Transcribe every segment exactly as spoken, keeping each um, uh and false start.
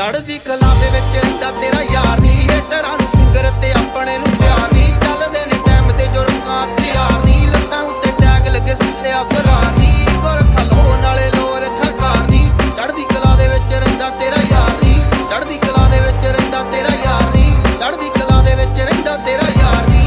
ਚੜ੍ਹਦੀ ਕਲਾ ਦੇ ਵਿੱਚ ਰਹਿੰਦਾ ਤੇਰਾ ਯਾਰ ਨੀ ਹੇਟਰਾਂ ਨੂੰ ਫਿੰਗਰ ਤੇ ਆਪਣੇ ਨੂੰ ਪਿਆਰ ਨੀ ਚੱਲਦੇ ਨੇ ਟਾਈਮ ਤੇ ਜੋ ਰੁਕਾਂ ਤਿਆਰ ਨੀ ਲੱਤਾਂ ਉੱਤੇ ਟੈਗ ਲੱਗੇ ਸਿੱਲਿਆ ਫਰਾਰ ਨੀ ਗੁਰਖਾ ਲੋ ਨਾਲੇ ਲੋ ਰੱਖਾ ਕਾਰ ਨੀ ਚੜ੍ਹਦੀ ਕਲਾ ਦੇ ਵਿੱਚ ਰਹਿੰਦਾ ਤੇਰਾ ਯਾਰ ਨੀ ਚੜ੍ਹਦੀ ਕਲਾ ਦੇ ਵਿੱਚ ਰਹਿੰਦਾ ਤੇਰਾ ਯਾਰ ਨੀ ਚੜ੍ਹਦੀ ਕਲਾ ਦੇ ਵਿੱਚ ਰਹਿੰਦਾ ਤੇਰਾ ਯਾਰ ਨੀ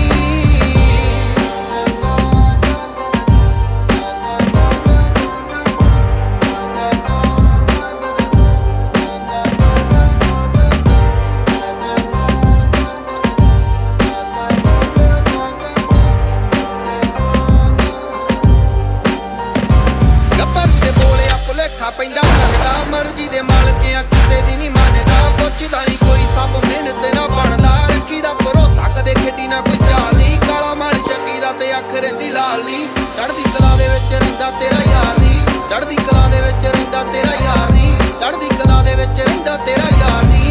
ਪੈਂਦਾ ਮੰਨਦਾ ਮਰਜ਼ੀ ਦੇ ਮਾਲਕਿਆਂ ਕਿਸੇ ਦੀ ਨਹੀਂ ਮੰਨਦਾ ਪੁੱਛਦਾ ਨਹੀਂ ਕੋਈ ਸਭ ਮਿਹਨਤ ਨਾ ਬਣਦਾ ਰੱਖੀ ਦਾ ਭਰੋਸਾ ਕਦੇ ਖੇਡੀ ਨਾ ਕੋਈ ਚਾਲੀ ਕਾਲਾ ਮਾਲ ਸ਼ੱਕੀ ਦਾ ਤੇ ਅੱਖ ਰਹਿੰਦੀ ਲਾਲ ਨੀ ਚੜ੍ਹਦੀ ਕਲਾ ਦੇ ਵਿੱਚ ਰਹਿੰਦਾ ਤੇਰਾ ਯਾਰ ਨੀ ਚੜ੍ਹਦੀ ਕਲਾ ਦੇ ਵਿੱਚ ਰਹਿੰਦਾ ਤੇਰਾ ਯਾਰ ਨੀ ਚੜ੍ਹਦੀ ਕਲਾ ਦੇ ਵਿੱਚ ਰਹਿੰਦਾ ਤੇਰਾ ਯਾਰ ਨੀ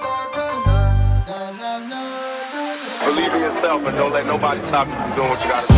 Believe in yourself and don't let nobody stop you from doing what you gotta do.